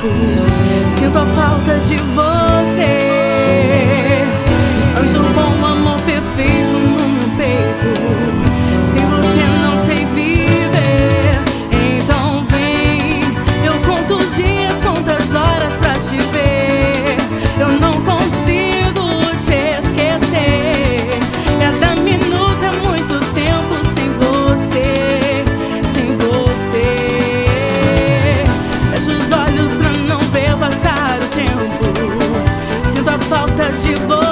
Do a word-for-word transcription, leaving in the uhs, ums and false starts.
tempo. Sinto a falta de você, anjo bom, amor perfeito no meu peito. Sem você não sei viver. Então vem, eu conto os dias, conto as horas pra te ver. Eu não consigo te esquecer. Cada minuto é muito tempo sem você, sem você. Fecho os olhos pra não ver passar o tempo. Sinto a falta de você.